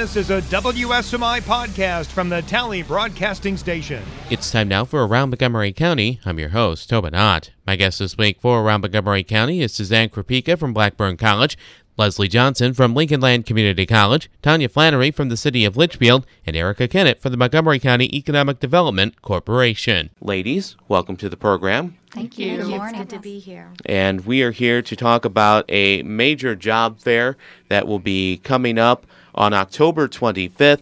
This is a WSMI podcast from the Tally Broadcasting Station. It's time now for Around Montgomery County. I'm your host, Tobin Ott. My guest this week for Around Montgomery County is Suzanne Krupika from Blackburn College, Leslie Johnson from Lincoln Land Community College, Tanya Flannery from the City of Litchfield, and Erica Kennett from the Montgomery County Economic Development Corporation. Ladies, welcome to the program. Thank you. Good morning. It's good to be here. And we are here to talk about a major job fair that will be coming up on October 25th.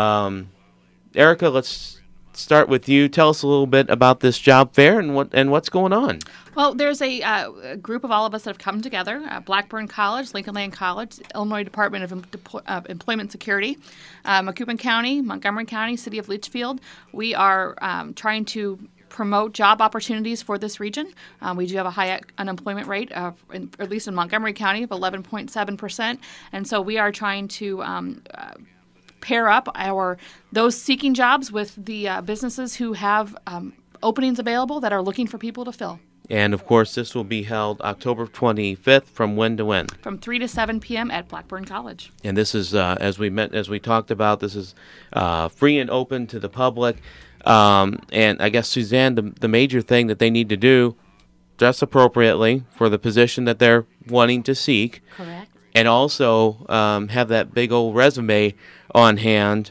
Erica, let's start with you. Tell us a little bit about this job fair and what's going on. Well, there's a group of all of us that have come together, Blackburn College, Lincoln Land College, Illinois Department of Employment Security, Macoupin County, Montgomery County, City of Litchfield. We are trying to promote job opportunities for this region. We do have a high unemployment rate, at least in Montgomery County, of 11.7%. And so we are trying to pair up those seeking jobs with the businesses who have openings available that are looking for people to fill. And, of course, this will be held October 25th from when to when? From 3 to 7 p.m. at Blackburn College. And this is, as we talked about, this is free and open to the public. And I guess, Suzanne, the major thing that they need to do, dress appropriately for the position that they're wanting to seek. Correct. And also have that big old resume on hand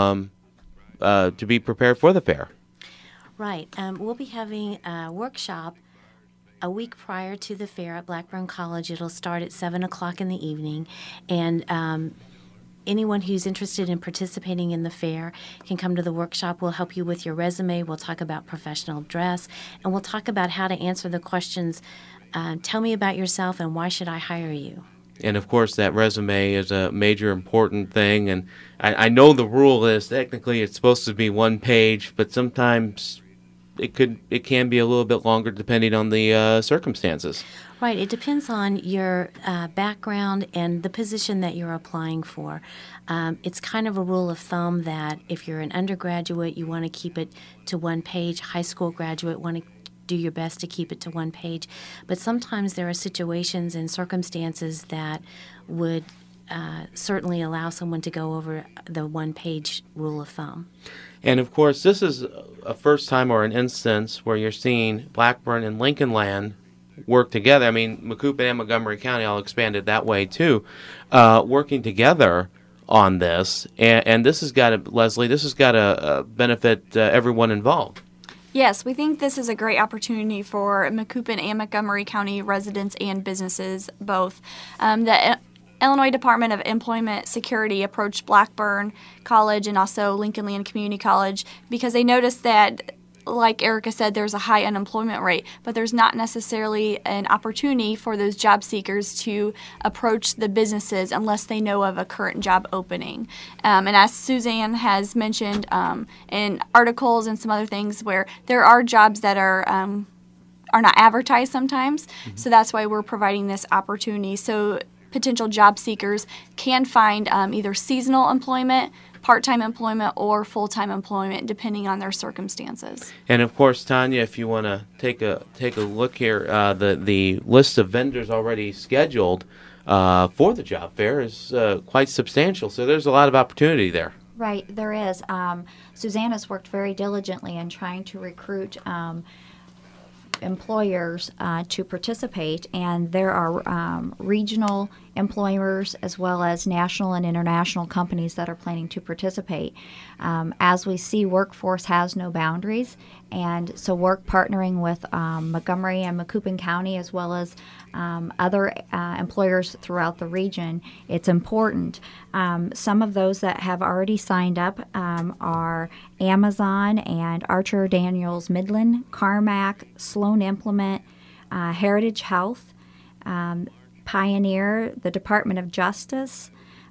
to be prepared for the fair. Right. We'll be having a workshop a week prior to the fair at Blackburn College. It'll start at 7 o'clock in the evening. And anyone who's interested in participating in the fair can come to the workshop. We'll help you with your resume. We'll talk about professional dress. And we'll talk about how to answer the questions, tell me about yourself and why should I hire you? And, of course, that resume is a major important thing. And I know the rule is technically it's supposed to be one page, but sometimes it can be a little bit longer depending on the circumstances. Right. It depends on your background and the position that you're applying for. It's kind of a rule of thumb that if you're an undergraduate, you want to keep it to one page. High school graduate want to do your best to keep it to one page. But sometimes there are situations and circumstances that would certainly allow someone to go over the one-page rule of thumb. And, of course, this is a first time or an instance where you're seeing Blackburn and Lincoln Land work together. I mean, Macoupin and Montgomery County all expanded that way, too, working together on this. And this has got to, Leslie, this has got to benefit everyone involved. Yes, we think this is a great opportunity for Macoupin and Montgomery County residents and businesses both. The Illinois Department of Employment Security approached Blackburn College and also Lincoln Land Community College because they noticed that, like Erica said, there's a high unemployment rate, but there's not necessarily an opportunity for those job seekers to approach the businesses unless they know of a current job opening. And as Suzanne has mentioned in articles and some other things where there are jobs that are not advertised sometimes, so that's why we're providing this opportunity. So potential job seekers can find either seasonal employment, part-time employment, or full-time employment, depending on their circumstances. And, of course, Tanya, if you want to take a look here, the list of vendors already scheduled for the job fair is quite substantial, so there's a lot of opportunity there. Right, there is. Suzanne has worked very diligently in trying to recruit employers to participate, and there are regional employers as well as national and international companies that are planning to participate. As we see, workforce has no boundaries, and so work partnering with Montgomery and Macoupin County as well as other employers throughout the region, it's important. Some of those that have already signed up are Amazon and Archer Daniels Midland, Carmack, Sloan Implement, Heritage Health, Pioneer, the Department of Justice.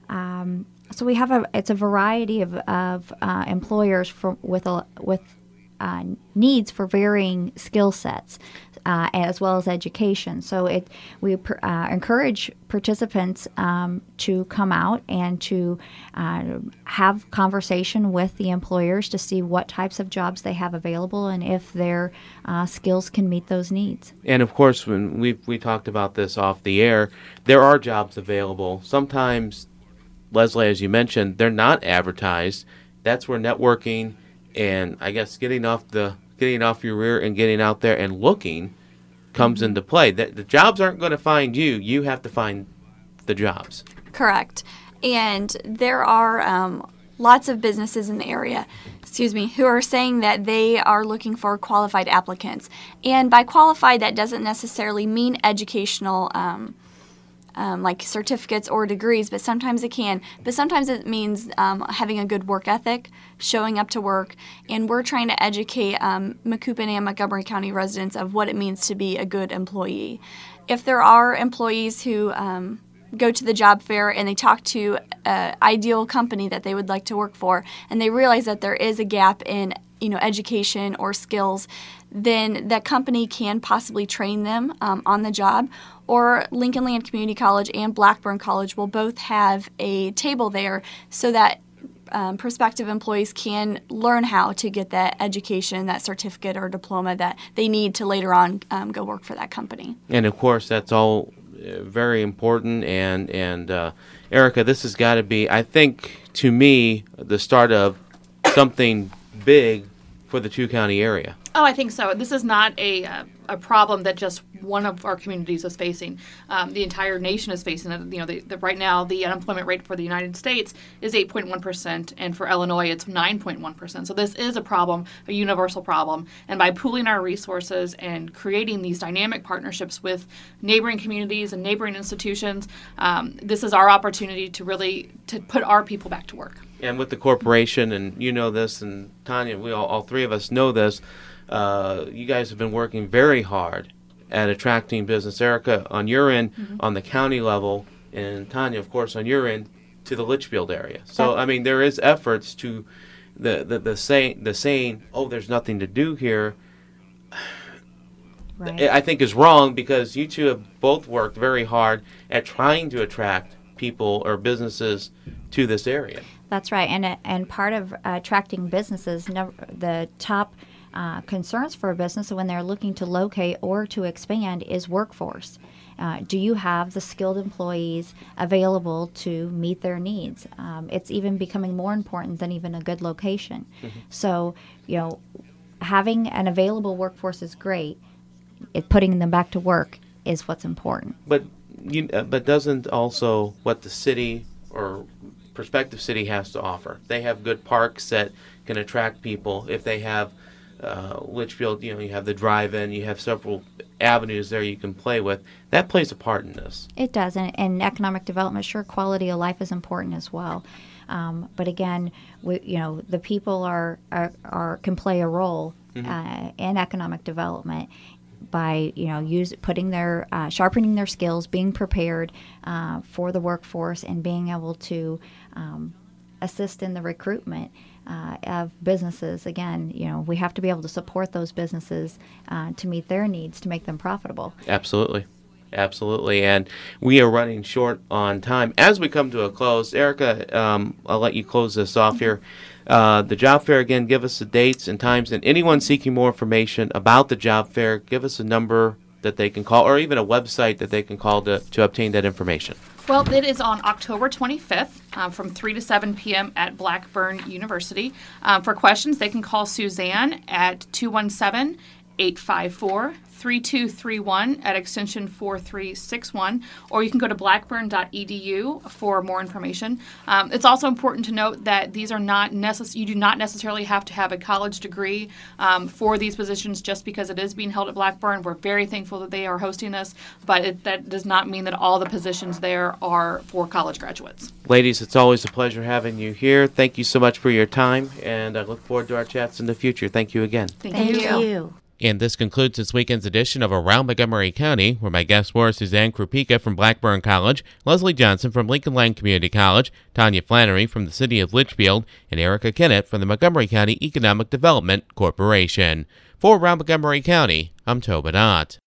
So we have it's a variety of employers with needs for varying skill sets. As well as education. So we encourage participants to come out and to have conversation with the employers to see what types of jobs they have available and if their skills can meet those needs. And, of course, when we talked about this off the air, there are jobs available. Sometimes Leslie, as you mentioned, they're not advertised. That's where networking and I guess getting off your rear and getting out there and looking comes into play. The jobs aren't going to find you. You have to find the jobs. Correct. And there are lots of businesses in the area, who are saying that they are looking for qualified applicants. And by qualified, that doesn't necessarily mean educational like certificates or degrees, but sometimes it can. But sometimes it means having a good work ethic, showing up to work, and we're trying to educate Macoupin and Montgomery County residents of what it means to be a good employee. If there are employees who go to the job fair and they talk to an ideal company that they would like to work for, and they realize that there is a gap in education or skills, then that company can possibly train them on the job. Or Lincoln Land Community College and Blackburn College will both have a table there so that prospective employees can learn how to get that education, that certificate or diploma that they need to later on go work for that company. And of course, that's all very important. And Erica, this has got to be, I think, to me, the start of something big for the two-county area. Oh, I think so. This is not a problem that just one of our communities is facing. The entire nation is facing it. Right now, the unemployment rate for the United States is 8.1%, and for Illinois, it's 9.1%. So this is a problem, a universal problem. And by pooling our resources and creating these dynamic partnerships with neighboring communities and neighboring institutions, this is our opportunity to put our people back to work. And with the corporation, and you know this, and Tanya, we all three of us know this, you guys have been working very hard at attracting business. Erica, on your end, on the county level, and Tanya, of course, on your end, to the Litchfield area. So, I mean, there is efforts to the saying, oh, there's nothing to do here, Right. I think is wrong, because you two have both worked very hard at trying to attract people or businesses to this area. That's right, and part of attracting businesses, the top concerns for a business when they're looking to locate or to expand is workforce. Do you have the skilled employees available to meet their needs? It's even becoming more important than even a good location. So, having an available workforce is great. Putting them back to work is what's important. But doesn't also what the city or prospective city has to offer? They have good parks that can attract people. If they have Litchfield, you have the drive-in, you have several avenues there you can play with. That plays a part in this. It does, and economic development, sure, quality of life is important as well. But again, the people can play a role in economic development by sharpening their skills, being prepared for the workforce, and being able to assist in the recruitment of businesses. Again, we have to be able to support those businesses to meet their needs, to make them profitable. Absolutely. And we are running short on time. As we come to a close, Erica, I'll let you close this off here. The job fair, again, give us the dates and times, and anyone seeking more information about the job fair, give us a number that they can call, or even a website that they can call to obtain that information. Well, it is on October 25th from 3 to 7 p.m. at Blackburn University. For questions, they can call Suzanne at 217-854-3231 at extension 4361, or you can go to blackburn.edu for more information. It's also important to note that these are not you do not necessarily have to have a college degree for these positions just because it is being held at Blackburn. We're very thankful that they are hosting this, but that does not mean that all the positions there are for college graduates. Ladies, it's always a pleasure having you here. Thank you so much for your time, and I look forward to our chats in the future. Thank you again. Thank you. And this concludes this weekend's edition of Around Montgomery County, where my guests were Suzanne Krupika from Blackburn College, Leslie Johnson from Lincoln Land Community College, Tanya Flannery from the City of Litchfield, and Erica Kennett from the Montgomery County Economic Development Corporation. For Around Montgomery County, I'm Tobin Ott.